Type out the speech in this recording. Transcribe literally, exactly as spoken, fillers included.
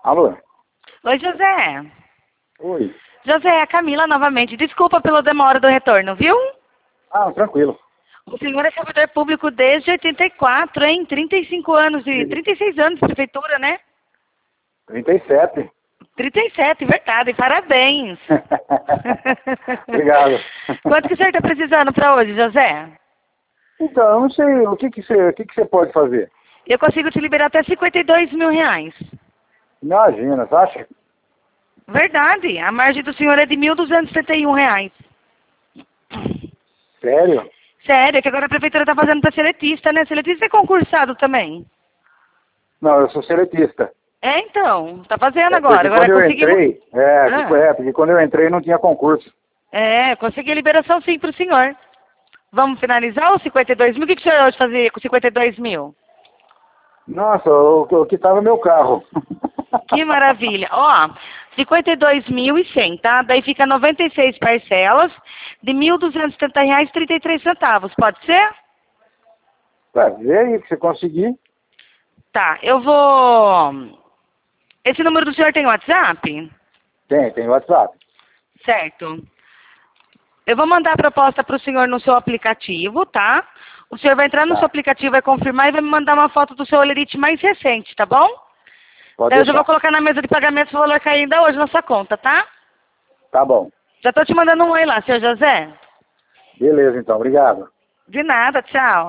Alô? Oi, José. Oi. José, é a Camila novamente. Desculpa pela demora do retorno, viu? Ah, tranquilo. O senhor é servidor público desde oitenta e quatro, hein? trinta e cinco anos e trinta e seis anos de prefeitura, né? trinta e sete. trinta e sete, verdade. Parabéns. Obrigado. Quanto que o senhor está precisando para hoje, José? Então, eu não sei o que que você, o que que você pode fazer. Eu consigo te liberar até cinquenta e dois mil reais. Imagina, você acha? Verdade. A margem do senhor é de mil duzentos e setenta e um reais. Sério? Sério, é que agora a prefeitura está fazendo para seletista, né? Seletista é concursado também. Não, eu sou seletista. É, então. Tá fazendo É agora. porque Agora quando eu conseguimos... entrei, é, Ah. tipo, é, porque quando eu entrei não tinha concurso. É, consegui a liberação sim para o senhor. Vamos finalizar os cinquenta e dois mil? O que, que o senhor hoje fazia com cinquenta e dois mil? Nossa, o, o que tava meu carro. Que maravilha. Ó, cinquenta e dois mil e cem, tá? Daí fica noventa e seis parcelas de mil duzentos e setenta reais e trinta e três centavos. Pode ser? Ué, vê aí que você conseguir. Tá, eu vou... Esse número do senhor tem WhatsApp? Tem, tem WhatsApp. Certo. Eu vou mandar a proposta para o senhor no seu aplicativo, tá? O senhor vai entrar no Tá. seu aplicativo, vai confirmar e vai me mandar uma foto do seu olerite mais recente, tá bom? Pode Daí eu já deixar. vou colocar na mesa de pagamento o valor cair ainda hoje na sua conta, tá? Tá bom. Já tô te mandando um oi lá, senhor José. Beleza, então. Obrigado. De nada, tchau.